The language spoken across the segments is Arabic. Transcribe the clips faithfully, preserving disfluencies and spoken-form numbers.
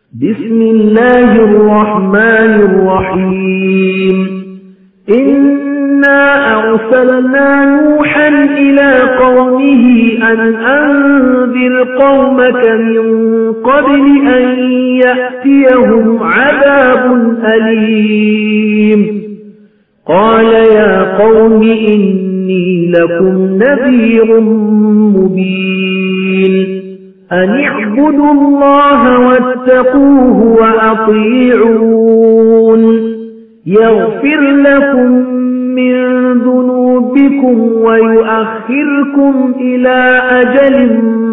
بسم الله الرحمن الرحيم إنا أرسلنا نوحا إلى قومه أن أنذر قومك من قبل أن يأتيهم عذاب أليم قال يا قوم إني لكم نذير مبين أن اعبدوا الله واتقوه وأطيعون يغفر لكم من ذنوبكم ويؤخركم إلى أجل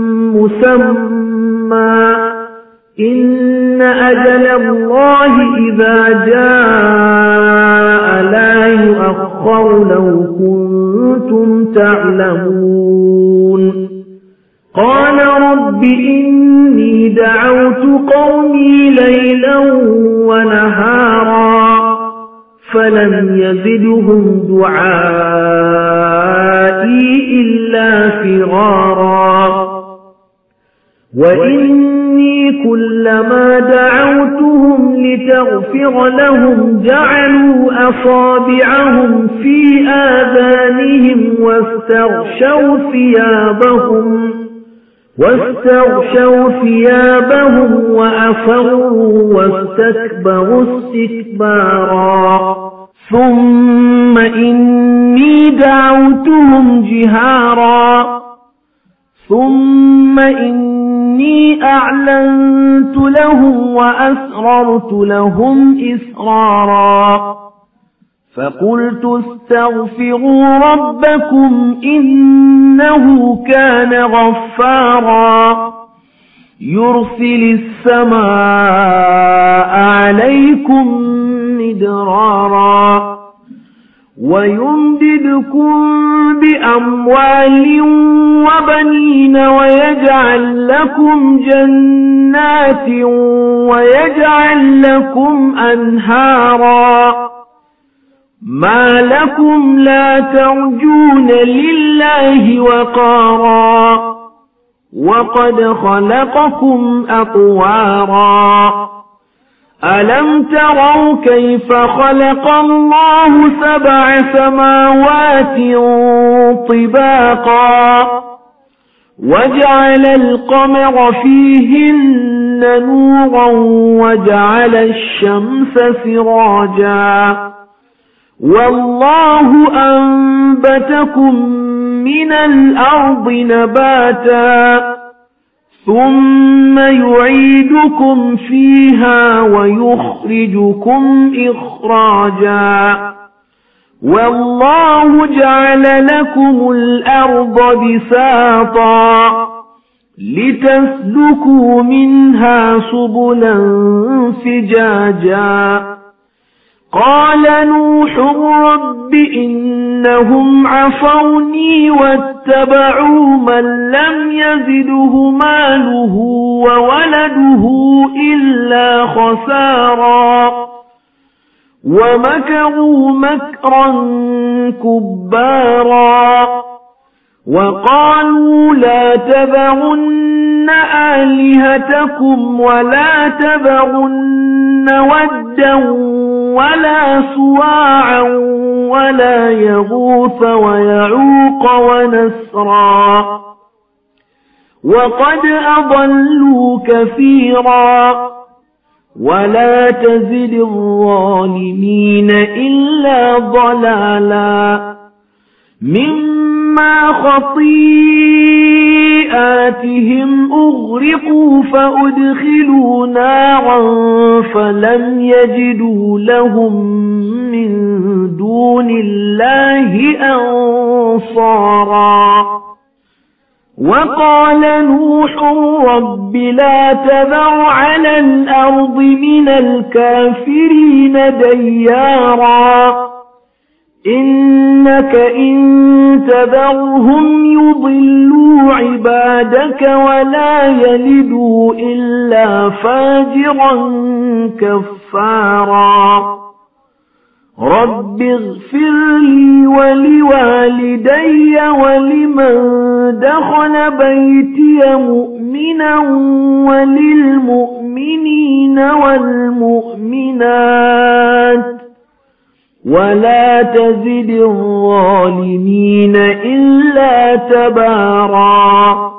مسمى إن أجل الله إذا جاء لا يؤخر لو كنتم تعلمون قال رب إني دعوت قومي ليلا ونهارا فلم يزدهم دعائي إلا فرارا وإني كلما دعوتهم لتغفر لهم جعلوا أصابعهم في آذانهم واستغشوا ثيابهم واستغشوا ثيابهم وأصروا واستكبروا استكبارا ثم إني دعوتهم جهارا ثم إني أعلنت لهم وأسررت لهم إسرارا فقلت استغفروا ربكم إنه كان غفارا يرسل السماء عليكم مدرارا ويمددكم بأموال وبنين ويجعل لكم جنات ويجعل لكم أنهارا ما لكم لا ترجون لله وقارا وقد خلقكم أطوارا ألم تروا كيف خلق الله سبع سماوات طباقا وجعل القمر فيهن نورا وجعل الشمس سراجا والله أنبتكم من الأرض نباتا ثم يعيدكم فيها ويخرجكم إخراجا والله جعل لكم الأرض بساطا لتسلكوا منها سبلا فجاجا قال نوح رب إنهم عصوني واتبعوا من لم يزده ماله وولده إلا خسارا ومكروا مكرا كبارا وقالوا لا تذرن آلهتكم ولا تذرن ودا ولا سواعا ولا يغوث ويعوق ونسرا وقد أضلوا كثيرا ولا تزد الظالمين إلا ضلالا مما خطيئاتهم أغرقوا فأدخلوا نارا فلم يجدوا لهم من دون الله أنصارا وقال نوح رب لا تذر على الأرض من الكافرين ديارا إنك إن تذرهم يضلوا عبادك ولا يلدوا إلا فاجرا كفارا رب اغفر لي ولوالدي ولمن دخل بيتي مؤمنا وللمؤمنين المؤمنين والمؤمنات ولا تزد الظالمين إلا تبارا